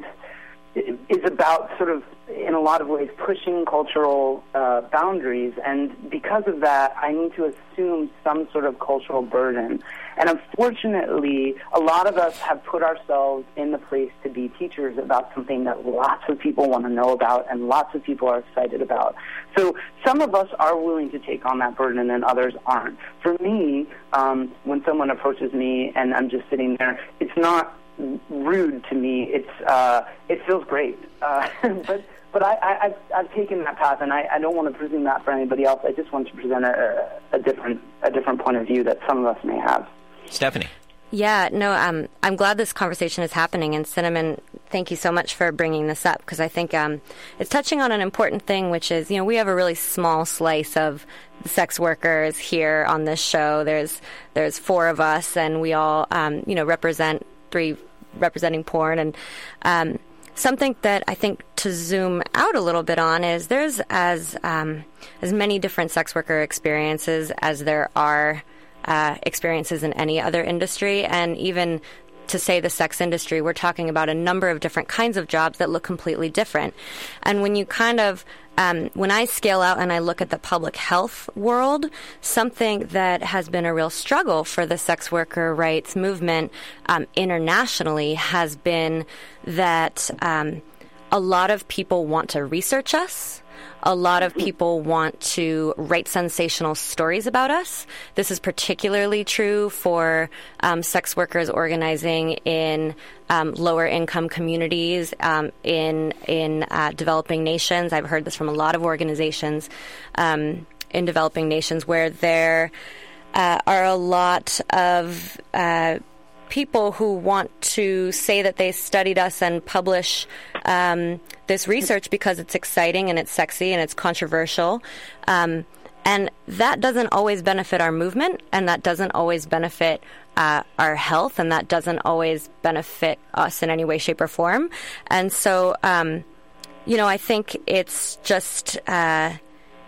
S4: is about sort of, in a lot of ways, pushing cultural uh, boundaries. And because of that, I need to assume some sort of cultural burden. And unfortunately, a lot of us have put ourselves in the place to be teachers about something that lots of people want to know about and lots of people are excited about. So some of us are willing to take on that burden and others aren't. For me, um, when someone approaches me and I'm just sitting there, it's not rude to me. It's uh, it feels great. Uh, but but I, I, I've, I've taken that path, and I, I don't want to presume that for anybody else. I just want to present a, a different a different point of view that some of us may have.
S1: Stephanie.
S2: Yeah, no, um, I'm glad this conversation is happening. And Cinnamon, thank you so much for bringing this up, because I think um, it's touching on an important thing, which is, you know, we have a really small slice of sex workers here on this show. There's there's four of us, and we all, um, you know, represent three representing porn. And um, something that I think to zoom out a little bit on is there's as um, as many different sex worker experiences as there are Uh, experiences in any other industry. And even to say the sex industry, we're talking about a number of different kinds of jobs that look completely different. And when you kind of, um, when I scale out and I look at the public health world, something that has been a real struggle for the sex worker rights movement um, internationally has been that um, a lot of people want to research us. A lot of people want to write sensational stories about us. This is particularly true for um, sex workers organizing in um, lower income communities um, in in uh, developing nations. I've heard this from a lot of organizations um, in developing nations where there uh, are a lot of uh, people who want to say that they studied us and publish um, this research because it's exciting and it's sexy and it's controversial. Um, and that doesn't always benefit our movement, and that doesn't always benefit uh, our health, and that doesn't always benefit us in any way, shape, or form. And so, um, you know, I think it's just... Uh,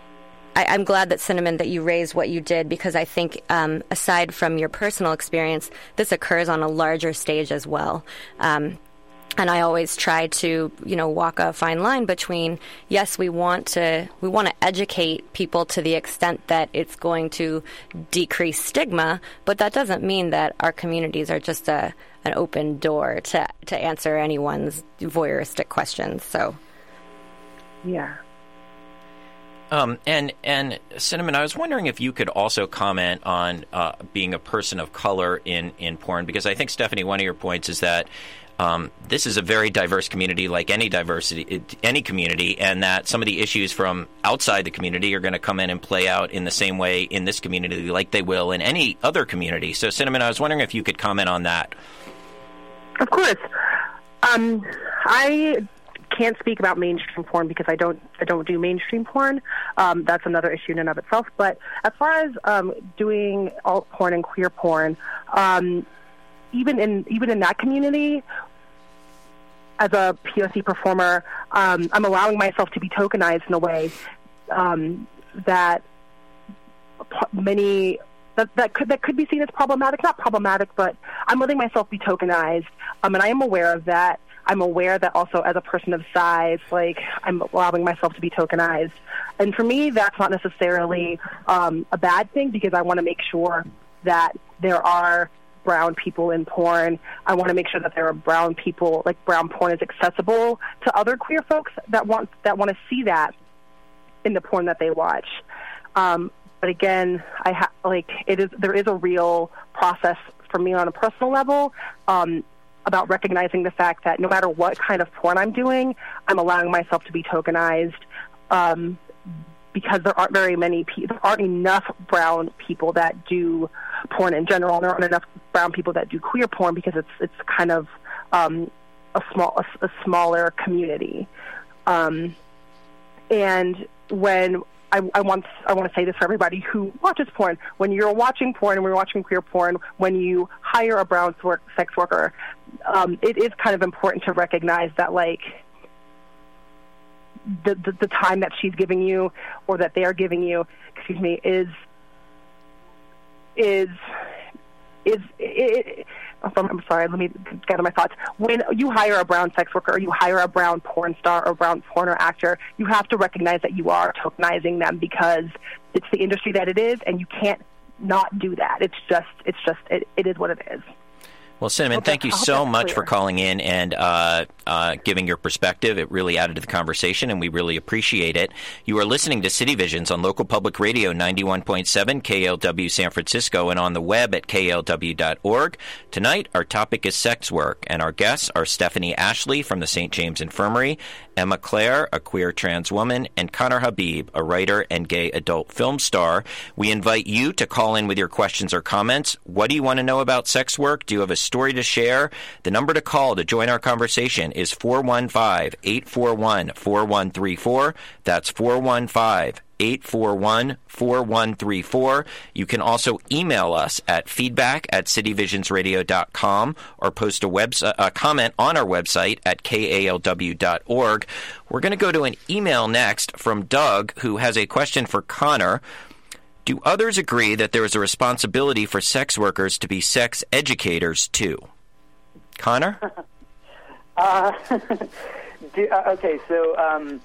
S2: I, I'm glad that, Cinnamon, that you raised what you did, because I think um, aside from your personal experience, this occurs on a larger stage as well. Um, and I always try to, you know, walk a fine line between, yes, we want to we want to educate people to the extent that it's going to decrease stigma, but that doesn't mean that our communities are just a an open door to to answer anyone's voyeuristic questions. So,
S5: yeah.
S1: Um, and, and Cinnamon, I was wondering if you could also comment on uh, being a person of color in, in porn, because I think, Stephanie, one of your points is that um, this is a very diverse community, like any diversity, any community, and that some of the issues from outside the community are going to come in and play out in the same way in this community like they will in any other community. So, Cinnamon, I was wondering if you could comment on that.
S5: Of course. Um, I can't speak about mainstream porn because I don't I don't do mainstream porn. Um, that's another issue in and of itself. But as far as um, doing alt porn and queer porn, um, even in even in that community, as a P O C performer, um, I'm allowing myself to be tokenized in a way um, that many that, that could that could be seen as problematic. Not problematic, but I'm letting myself be tokenized, um, and I am aware of that. I'm aware that also as a person of size, like I'm allowing myself to be tokenized, and for me, that's not necessarily um, a bad thing because I want to make sure that there are brown people in porn. I want to make sure that there are brown people, like brown porn is accessible to other queer folks that want that want to see that in the porn that they watch. Um, but again, I ha- like it is there is a real process for me on a personal level um, about recognizing the fact that no matter what kind of porn I'm doing, I'm allowing myself to be tokenized um, because there aren't very many people, there aren't enough brown people that do porn in general, and there aren't enough brown people that do queer porn because it's it's kind of um, a small a, a smaller community. Um, and when I, I want I want to say this for everybody who watches porn, when you're watching porn and we're watching queer porn, when you hire a brown sex worker, um, it is kind of important to recognize that like the, the the time that she's giving you or that they are giving you, excuse me, is is is it, I'm sorry, let me gather my thoughts. When you hire a brown sex worker or you hire a brown porn star or brown porn actor, you have to recognize that you are tokenizing them because it's the industry that it is, and you can't not do that. It's just, it's just, it, it is what it is.
S1: Well, Cinnamon, thank you so much for calling in and uh, uh, giving your perspective. It really added to the conversation, and we really appreciate it. You are listening to City Visions on Local Public Radio ninety-one point seven K L W San Francisco and on the web at K L W dot org. Tonight, our topic is sex work, and our guests are Stephanie Ashley from the Saint James Infirmary, Emma Claire, a queer trans woman, and Connor Habib, a writer and gay adult film star. We invite you to call in with your questions or comments. What do you want to know about sex work? Do you have a story to share? The number to call to join our conversation is four one five, eight four one, four one three four. That's four one five, eight four one, four one three four. You can also email us at feedback at cityvisionsradio dot com or post a, website, a comment on our website at K A L W dot org. We're going to go to an email next from Doug, who has a question for Connor. Do others agree that there is a responsibility for sex workers to be sex educators, too? Connor?
S4: uh, do, uh, okay, so um,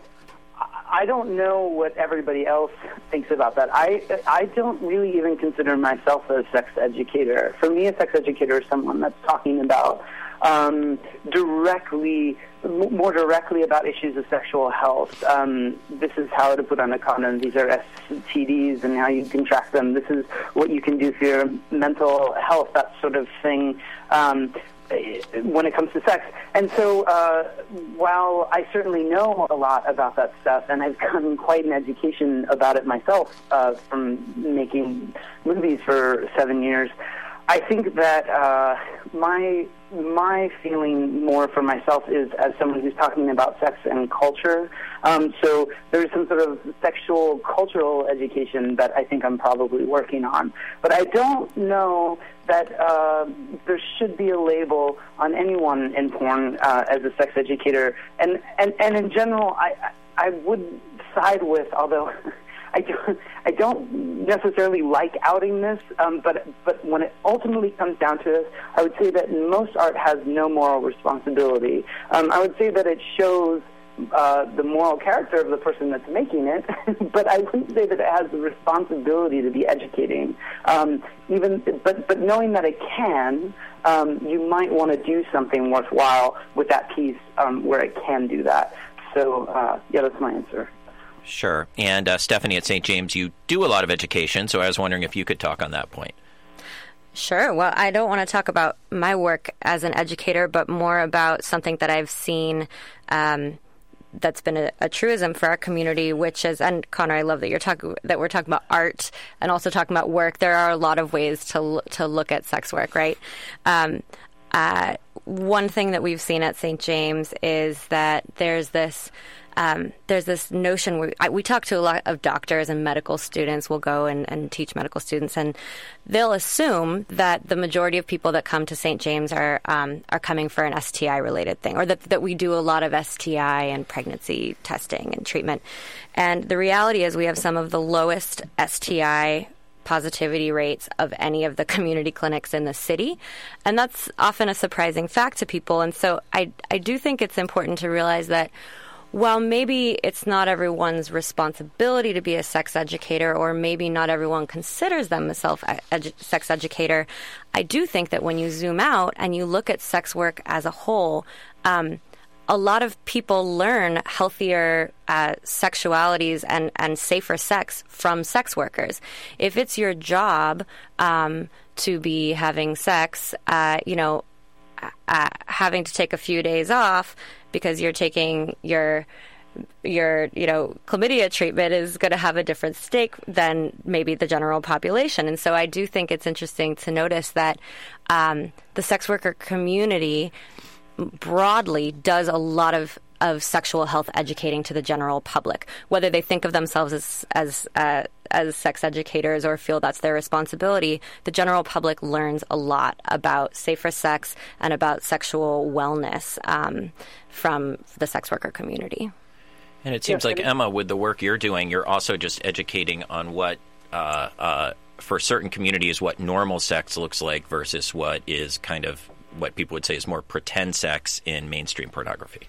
S4: I don't know what everybody else thinks about that. I, I don't really even consider myself a sex educator. For me, a sex educator is someone that's talking about um, directly, more directly about issues of sexual health. Um, this is how to put on a condom. These are S T Ds and how you can track them. This is what you can do for your mental health, that sort of thing. Um, when it comes to sex. And so uh, while I certainly know a lot about that stuff, and I've gotten quite an education about it myself uh, from making movies for seven years, I think that uh, my my feeling more for myself is as someone who's talking about sex and culture. Um, so there's some sort of sexual cultural education that I think I'm probably working on. But I don't know that uh, there should be a label on anyone in porn uh, as a sex educator. And, and, and in general, I, I would side with, although I don't, I don't necessarily like outing this, um, but but when it ultimately comes down to it, I would say that most art has no moral responsibility. Um, I would say that it shows uh, the moral character of the person that's making it, but I wouldn't say that it has the responsibility to be educating. Um, even, but but knowing that it can, um, you might want to do something worthwhile with that piece um, where it can do that. So uh, yeah, that's my answer.
S1: Sure. And uh, Stephanie at Saint James, you do a lot of education, so I was wondering if you could talk on that point.
S2: Sure. Well, I don't want to talk about my work as an educator, but more about something that I've seen um, that's been a, a truism for our community, which is, and Connor, I love that you're talking that we're talking about art and also talking about work. There are a lot of ways to to look at sex work, right? Um, uh, one thing that we've seen at Saint James is that there's this um, there's this notion. We, I, we talk to a lot of doctors and medical students. We'll go and, and teach medical students, and they'll assume that the majority of people that come to Saint James are um, are coming for an S T I related thing, or that that we do a lot of S T I and pregnancy testing and treatment. And the reality is, we have some of the lowest S T I positivity rates of any of the community clinics in the city. And that's often a surprising fact to people. And so I, I do think it's important to realize that while maybe it's not everyone's responsibility to be a sex educator, or maybe not everyone considers them a self edu- sex educator, I do think that when you zoom out and you look at sex work as a whole, um, a lot of people learn healthier uh, sexualities and, and safer sex from sex workers. If it's your job um, to be having sex, uh, you know, uh, having to take a few days off because you're taking your your you know chlamydia treatment is going to have a different stake than maybe the general population. And so I do think it's interesting to notice that um, the sex worker community broadly does a lot of, of sexual health educating to the general public, whether they think of themselves as as uh, as sex educators or feel that's their responsibility. The general public learns a lot about safer sex and about sexual wellness um, from the sex worker community.
S1: And it seems like, Emma, with the work you're doing, you're also just educating on what, uh, uh, for certain communities, what normal sex looks like versus what is kind of what people would say is more pretend sex in mainstream pornography.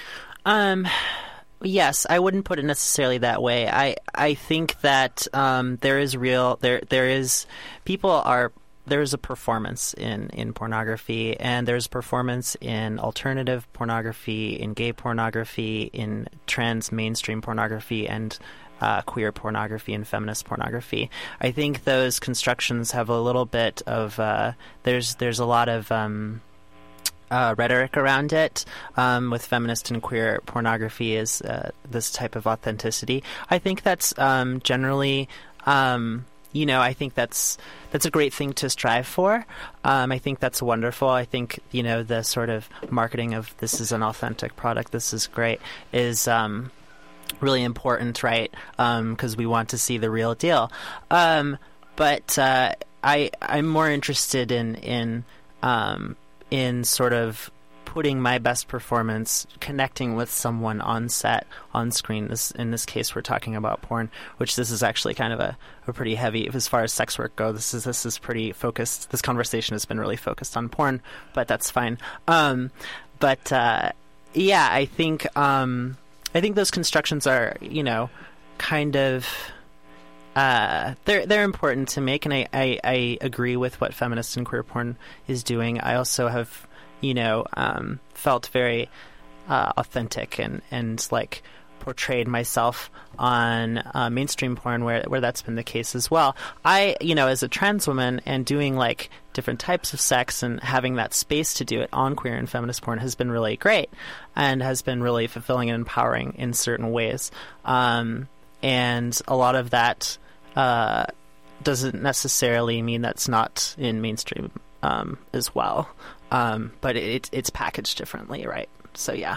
S3: Um, yes, I wouldn't put it necessarily that way. I I think that um, there is real there there is people are there is a performance in, in pornography, and there's performance in alternative pornography, in gay pornography, in trans mainstream pornography, and Uh, queer pornography and feminist pornography. I think those constructions have a little bit of uh, there's there's a lot of um, uh, rhetoric around it. Um, with feminist and queer pornography is uh, this type of authenticity. I think that's um, generally. Um, You know, I think that's that's a great thing to strive for. Um, I think that's wonderful. I think, you know, the sort of marketing of this is an authentic product, this is great, is um, really important, right? Because um, we want to see the real deal. Um, but uh, I I'm more interested in in um, in sort of putting my best performance, connecting with someone on set, on screen. This, in this case, we're talking about porn, which this is actually kind of a, a pretty heavy, as far as sex work goes, this is this is pretty focused. This conversation has been really focused on porn, but that's fine. Um, but uh, yeah, I think um, I think those constructions are, you know, kind of uh, they're they're important to make, and I, I, I agree with what feminist and queer porn is doing. I also have, you know, um, felt very uh, authentic and, and like portrayed myself on uh, mainstream porn where where that's been the case as well. I, you know, as a trans woman and doing like different types of sex and having that space to do it on queer and feminist porn has been really great and has been really fulfilling and empowering in certain ways. Um, and a lot of that uh, doesn't necessarily mean that's not in mainstream um, as well. Um, but it, it's packaged differently, right? So, yeah.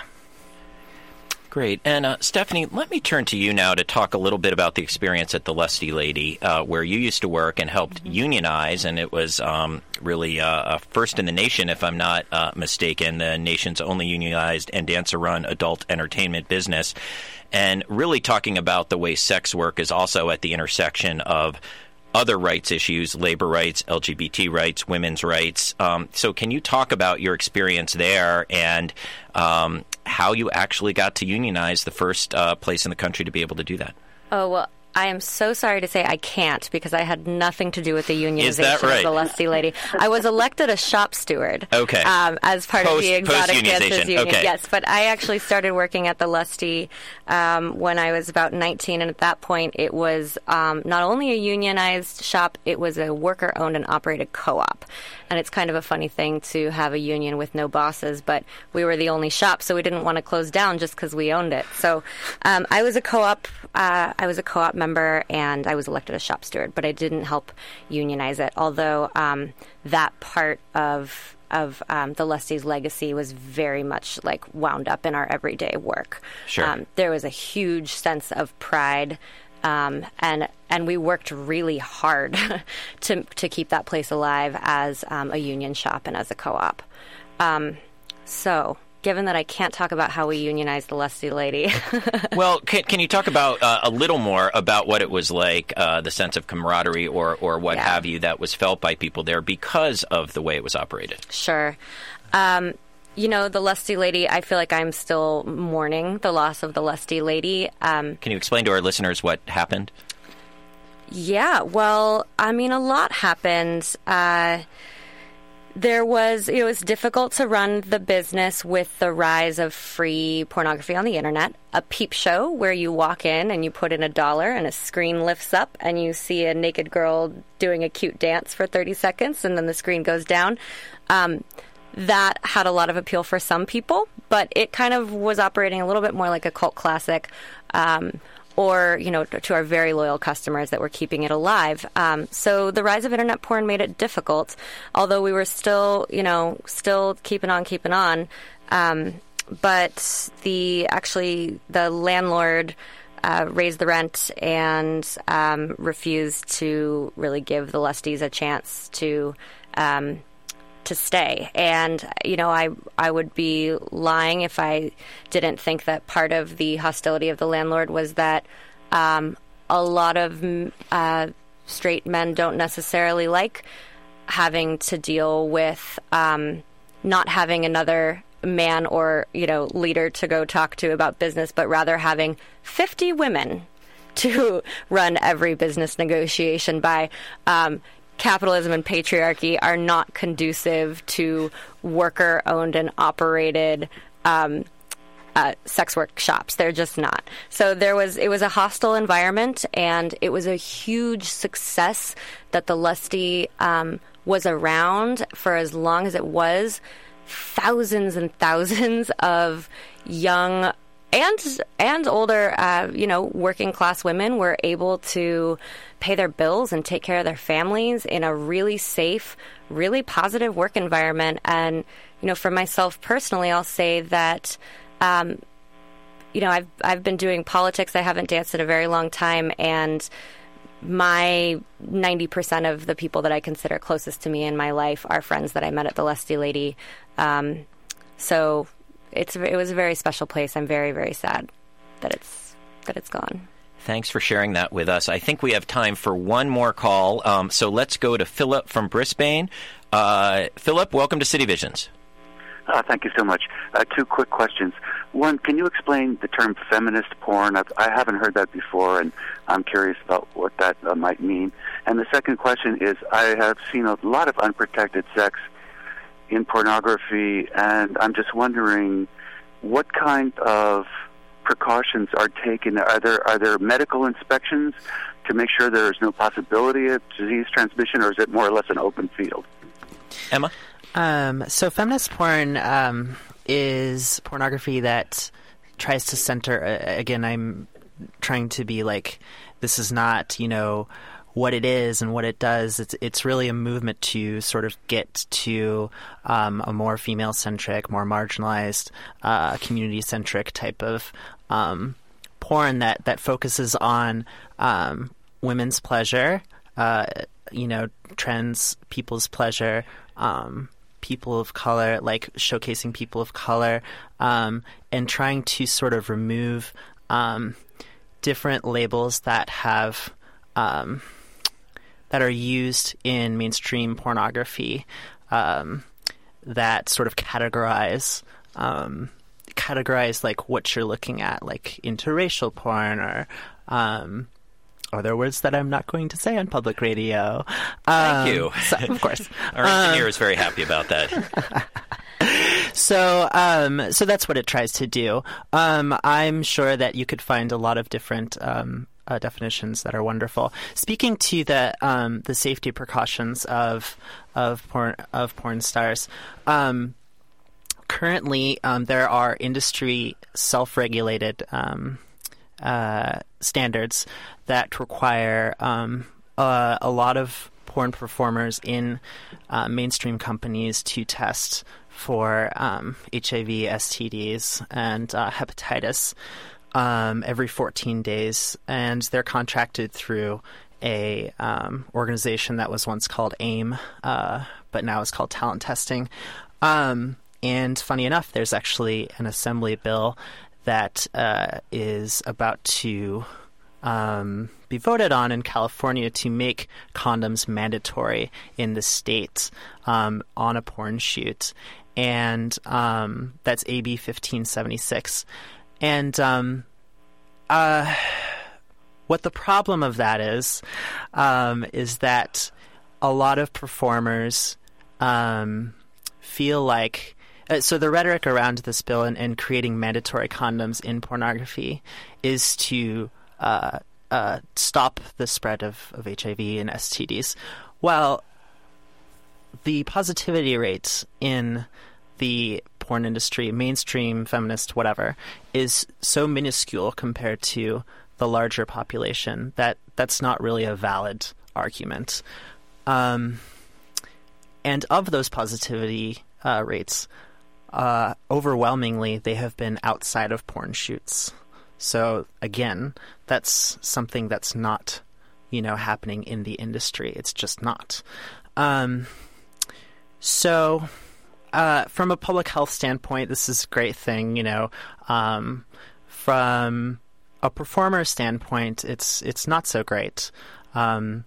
S1: Great. And uh, Stephanie, let me turn to you now to talk a little bit about the experience at the Lusty Lady, uh, where you used to work and helped unionize, and it was um, really uh, first in the nation, if I'm not uh, mistaken, the nation's only unionized and dancer-run adult entertainment business, and really talking about the way sex work is also at the intersection of other rights issues, labor rights, L G B T rights, women's rights. Um, so can you talk about your experience there and um, how you actually got to unionize, the first uh, place in the country to be able to do that?
S2: Oh, well, I am so sorry to say I can't, because I had nothing to do with the unionization
S1: Is that right?
S2: of the Lusty Lady. I was elected a shop steward.
S1: Okay.
S2: Um, as part
S1: Post,
S2: of the Exotic Dancers Union.
S1: Okay.
S2: Yes, but I actually started working at the Lusty um, when I was about nineteen, and at that point it was um, not only a unionized shop, it was a worker-owned and operated co-op. And it's kind of a funny thing to have a union with no bosses, but we were the only shop, so we didn't want to close down just because we owned it. So um, I was a co-op. Uh, I was a co-op member, and I was elected a shop steward, but I didn't help unionize it. Although um, that part of of um, the Lusties' legacy was very much like wound up in our everyday work.
S1: Sure.
S2: Um, there was a huge sense of pride, um, and and we worked really hard to to keep that place alive as um, a union shop and as a co-op. Um, so. Given that I can't talk about how we unionized the Lusty Lady.
S1: Well, can, can you talk about uh, a little more about what it was like, uh, the sense of camaraderie or, or what
S2: yeah.
S1: have you that was felt by people there because of the way it was operated?
S2: Sure. Um, you know, the Lusty Lady, I feel like I'm still mourning the loss of the Lusty Lady. Um,
S1: Can you explain to our listeners what happened?
S2: Yeah, well, I mean, a lot happened. Uh There was, it was difficult to run the business with the rise of free pornography on the internet. A peep show where you walk in and you put in a dollar and a screen lifts up and you see a naked girl doing a cute dance for thirty seconds and then the screen goes down. Um, that had a lot of appeal for some people, but it kind of was operating a little bit more like a cult classic. Um, or, you know, to our very loyal customers that were keeping it alive. Um, so the rise of internet porn made it difficult, although we were still, you know, still keeping on, keeping on. Um, but the, actually, the landlord uh, raised the rent and um, refused to really give the Lusties a chance to um, to stay. And, you know, I I would be lying if I didn't think that part of the hostility of the landlord was that um, a lot of uh, straight men don't necessarily like having to deal with um, not having another man or, you know, leader to go talk to about business, but rather having fifty women to run every business negotiation by. Um, Capitalism and patriarchy are not conducive to worker-owned and operated um, uh, sex work shops. They're just not. So there was it was a hostile environment, and it was a huge success that the Lusty um, was around for as long as it was. Thousands and thousands of young and and older, uh, you know, working class women were able to pay their bills and take care of their families in a really safe, really positive work environment. And, you know, for myself personally, I'll say that, um, you know, I've I've been doing politics. I haven't danced in a very long time, and my ninety percent of the people that I consider closest to me in my life are friends that I met at the Lusty Lady. Um, so it's it was a very special place. I'm very, very sad that it's that it's gone.
S1: Thanks for sharing that with us. I think we have time for one more call. Um, so let's go to Philip from Brisbane. Uh, Philip, welcome to City Visions.
S6: Uh, thank you so much. Uh, two quick questions. One, can you explain the term feminist porn? I've, I haven't heard that before, and I'm curious about what that uh, might mean. And the second question is, I have seen a lot of unprotected sex in pornography, and I'm just wondering what kind of precautions are taken. Are there are there medical inspections to make sure there is no possibility of disease transmission, or is it more or less an open field?
S1: Emma?
S3: Um, so feminist porn um, is pornography that tries to center, uh, again, I'm trying to be like, this is not, you know, what it is and what it does. It's it's really a movement to sort of get to um, a more female-centric, more marginalized, uh, community-centric type of um, porn that, that focuses on um, women's pleasure, uh, you know, trans people's pleasure, um, people of color, like showcasing people of color, um, and trying to sort of remove um, different labels that have um, that are used in mainstream pornography um, that sort of categorize um, categorize like what you're looking at, like interracial porn or um, other words that I'm not going to say on public radio.
S1: Thank
S3: um,
S1: you.
S3: So, of course.
S1: Our engineer
S3: um,
S1: is very happy about that.
S3: So, um, so that's what it tries to do. Um, I'm sure that you could find a lot of different um, uh, definitions that are wonderful. Speaking to the um, the safety precautions of of porn of porn stars, um, currently um, there are industry self-regulated um, uh, standards that require um, uh, a lot of porn performers in uh, mainstream companies to test for um, H I V, S T Ds, and uh, hepatitis um, every fourteen days, and they're contracted through a um, organization that was once called AIM, uh, but now is called Talent Testing. Um, and funny enough, there's actually an assembly bill that uh, is about to um, be voted on in California to make condoms mandatory in the state um, on a porn shoot. And um, that's A B fifteen seventy-six. And um, uh, what the problem of that is, um, is that a lot of performers um, feel like... Uh, so the rhetoric around this bill and, and creating mandatory condoms in pornography is to uh, uh, stop the spread of, of H I V and S T Ds. Well, the positivity rates in the porn industry, mainstream, feminist, whatever, is so minuscule compared to the larger population that that's not really a valid argument. Um, and of those positivity uh, rates, uh, overwhelmingly, they have been outside of porn shoots. So again, that's something that's not, you know, happening in the industry. It's just not. Um, so... Uh, from a public health standpoint, this is a great thing, you know. Um, from a performer standpoint, it's it's not so great. Um,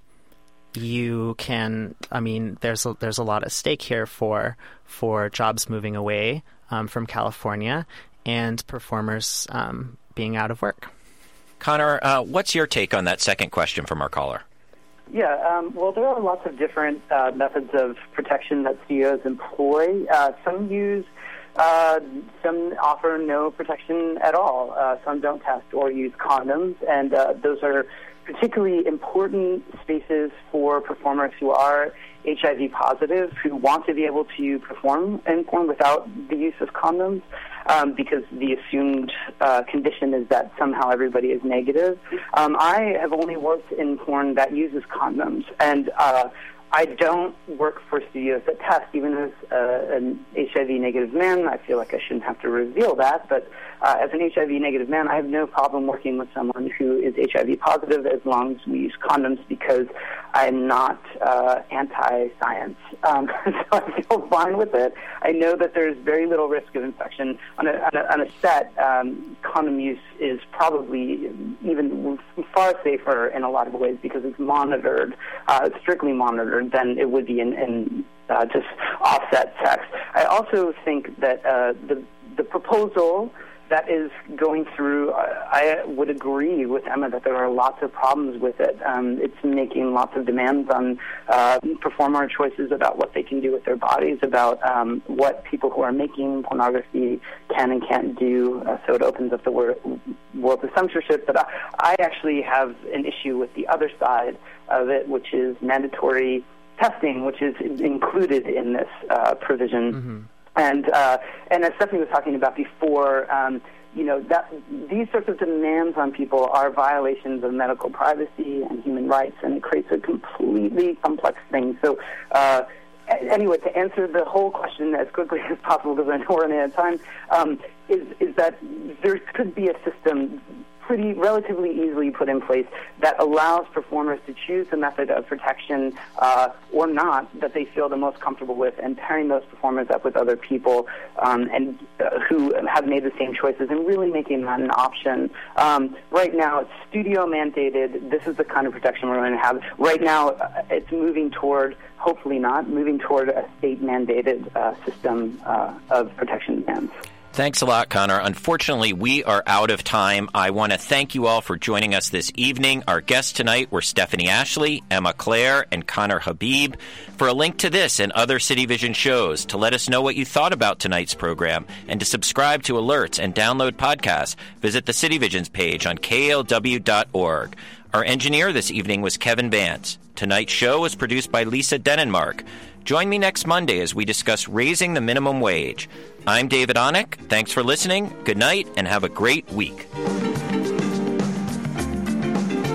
S3: you can, I mean, there's a, there's a lot at stake here for for jobs moving away um, from California and performers um, being out of work.
S1: Connor, uh, what's your take on that second question from our caller?
S4: Yeah, um, well, there are lots of different uh, methods of protection that studios employ. Uh, some use, uh, some offer no protection at all. Uh, some don't test or use condoms, and uh, those are particularly important spaces for performers who are H I V positive, who want to be able to perform in porn without the use of condoms, um, because the assumed uh, condition is that somehow everybody is negative. Um, I have only worked in porn that uses condoms, and uh, I don't work for studios that test. Even as uh, an H I V negative man, I feel like I shouldn't have to reveal that, but uh, as an H I V negative man, I have no problem working with someone who is H I V positive as long as we use condoms, because I'm not uh, anti-science. Um, so I feel fine with it. I know that there's very little risk of infection. On a, on a, on a set, um, condom use is probably even far safer in a lot of ways because it's monitored, uh, strictly monitored, than it would be in, in uh, just offset sex. I also think that uh, the the proposal that is going through, I would agree with Emma that there are lots of problems with it. Um, it's making lots of demands on uh, performer choices about what they can do with their bodies, about um, what people who are making pornography can and can't do. Uh, so it opens up the wor- world to censorship. But I, I actually have an issue with the other side of it, which is mandatory testing, which is included in this uh, provision. Mm-hmm. And uh, and as Stephanie was talking about before, um, you know, that these sorts of demands on people are violations of medical privacy and human rights, and it creates a completely complex thing. So uh, anyway, to answer the whole question as quickly as possible, because I know we're running out of time, um, is is that there could be a system pretty relatively easily put in place that allows performers to choose the method of protection uh, or not that they feel the most comfortable with, and pairing those performers up with other people um, and uh, who have made the same choices, and really making that an option. Um, right now, it's studio mandated. This is the kind of protection we're going to have. Right now, uh, it's moving toward, hopefully not, moving toward a state-mandated uh, system uh, of protection demands.
S1: Thanks a lot, Connor. Unfortunately, we are out of time. I want to thank you all for joining us this evening. Our guests tonight were Stephanie Ashley, Emma Clare, and Connor Habib. For a link to this and other City Vision shows, to let us know what you thought about tonight's program, and to subscribe to alerts and download podcasts, visit the City Visions page on K L W dot org. Our engineer this evening was Kevin Vance. Tonight's show was produced by Lisa Denenmark. Join me next Monday as we discuss raising the minimum wage. I'm David Onek. Thanks for listening. Good night, and have a great week.